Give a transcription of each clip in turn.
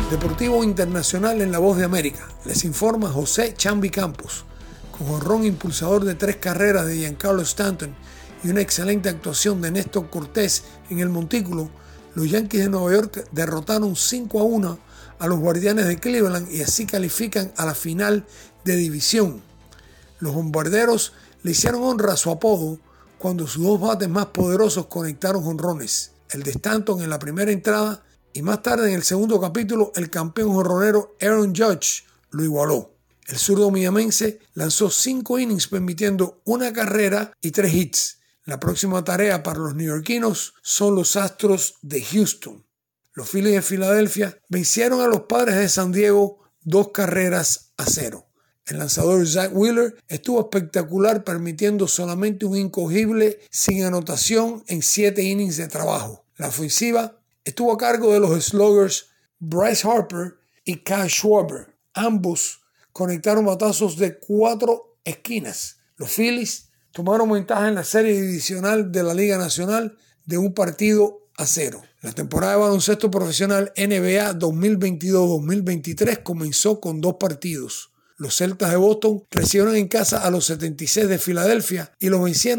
Deportivo Internacional en La Voz de América. Les informa José Chambi Campos. Con jonrón impulsador de 3 carreras de Giancarlo Stanton y una excelente actuación de Néstor Cortés en el montículo, los Yankees de Nueva York derrotaron 5-1 a los Guardianes de Cleveland y así califican a la final de división. Los bombarderos le hicieron honra a su apodo cuando sus 2 bates más poderosos conectaron jonrones, el de Stanton en la primera entrada y más tarde en el segundo capítulo el campeón jonronero Aaron Judge lo igualó. El zurdo miamense lanzó 5 innings permitiendo 1 carrera y 3 hits. La próxima tarea para los neoyorquinos son los Astros de Houston. Los Phillies de Filadelfia vencieron a los Padres de San Diego 2-0. El lanzador Zach Wheeler estuvo espectacular permitiendo solamente un incogible sin anotación en 7 innings de trabajo. La ofensiva estuvo a cargo de los sluggers Bryce Harper y Kyle Schwarber. Ambos conectaron batazos de 4 esquinas. Los Phillies tomaron ventaja en la serie divisional de la Liga Nacional de 1-0. La temporada de baloncesto profesional NBA 2022-2023 comenzó con 2 partidos. Los Celtas de Boston recibieron en casa a los 76 de Filadelfia y los vencieron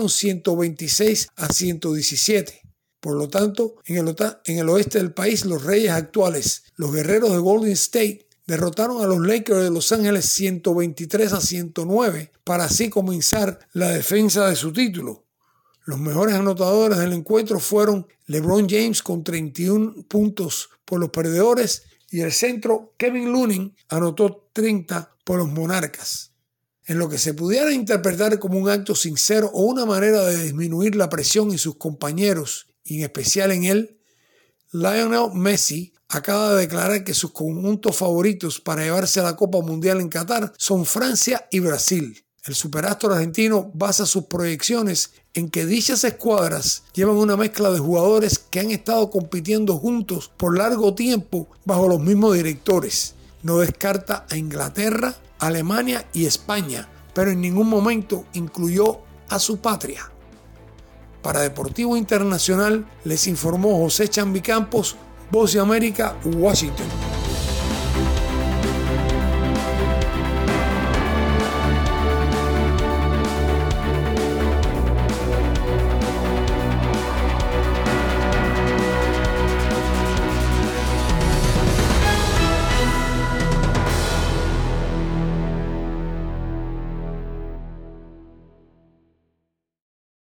126-117. Por lo tanto, en el oeste del país, los reyes actuales, los guerreros de Golden State, derrotaron a los Lakers de Los Ángeles 123-109 para así comenzar la defensa de su título. Los mejores anotadores del encuentro fueron LeBron James con 31 puntos por los perdedores y el centro Kevin Looney anotó 30 por los Monarcas. En lo que se pudiera interpretar como un acto sincero o una manera de disminuir la presión en sus compañeros y en especial en él, Lionel Messi acaba de declarar que sus conjuntos favoritos para llevarse a la Copa Mundial en Qatar son Francia y Brasil. El superastro argentino basa sus proyecciones en que dichas escuadras llevan una mezcla de jugadores que han estado compitiendo juntos por largo tiempo bajo los mismos directores. No descarta a Inglaterra, Alemania y España, pero en ningún momento incluyó a su patria. Para Deportivo Internacional les informó José Chambi Campos, Voz de América, Washington.